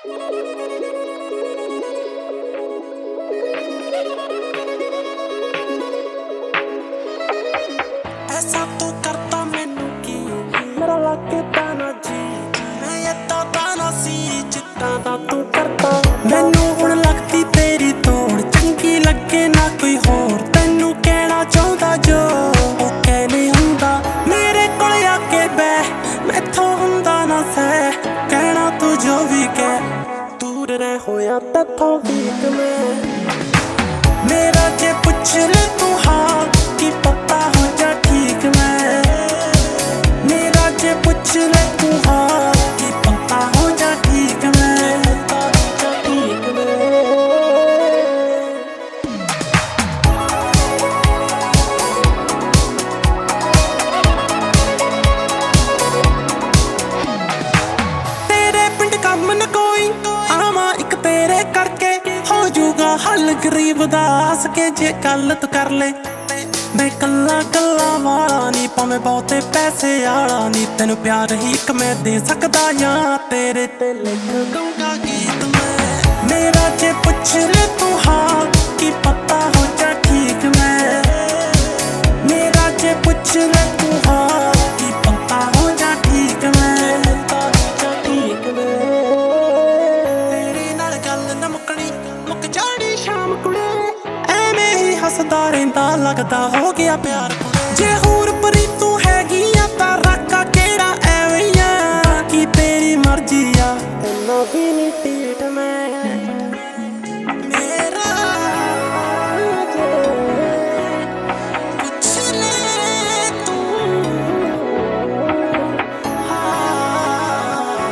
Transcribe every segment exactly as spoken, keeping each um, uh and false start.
ऐसा तू करता मैनू की मेरा लागे ताना जी मैं इदा ताना सी जिद्दां दा तू करता मैनू हुण लगदी तेरी तोड़ चंगी लगे ना कोई होर तैनू कहना चाहुंदा जो ओ कह नहीं हुंदा मेरे कोल आके बैठ मैथों हुंदा ना सह कहना तू जो भी कह दूर रह होया तैथों वीक मैं मेरा जे पुछ ले तू हाल की पता हो जा ठीक मैं मेरा जे पुछ ले तू हाल की पता हो जा ठीक मैं ठीक मैं तेरे पिंड कम न कोई आवा एक तेरे करके हो जूगा हल गरीब दा हस के जे गल तू कर ले मैं कल्ला कल्ला वाला नी भावें बहुते पैसे आला नी तेनू प्यार ही एक मैं दे सकदा या तेरे ते लिख दूंगा गीत मैं मेरा जे पुछ ले तू हाल की पता हो जा ठीक मैं मेरा जे पुछ ले तू हाल की पता हो जा ठीक मैं ठीक मैं तेरे नाल गल न मुकणी मुक जानी शाम कुड़े ਐਵੇਂ ਹੀ ਹੱਸਦਾ ਰਹਿੰਦਾ ਲੱਗਦਾ ਹੋ ਗਿਆ ਪਿਆਰ ਜੇ ਹੋਰ ਪਰੀ ਤੂੰ ਹੈਗੀ ਆ ਤਾਂ ਰਾਕਾ ਕਿਹੜਾ ਐਵੇਂ ਆ ਕੀ ਤੇਰੀ ਮਰਜ਼ੀ ਆ ਇੰਨਾ ਵੀ ਨੀ ਢੀਠ ਮੈਂ ਮੇਰਾ ਜੇ ਪੁੱਛ ਲੈ ਤੂੰ ਹਾਂ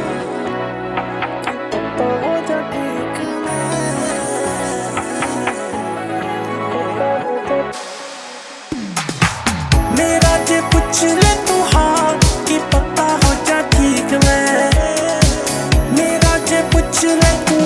ਪਤਾ ਹੋ ਜਾ ਠੀਕ मेरा जे पुछ ले तू हाल की पता हो जा ठीक मैं मेरा जे पुछ ले तू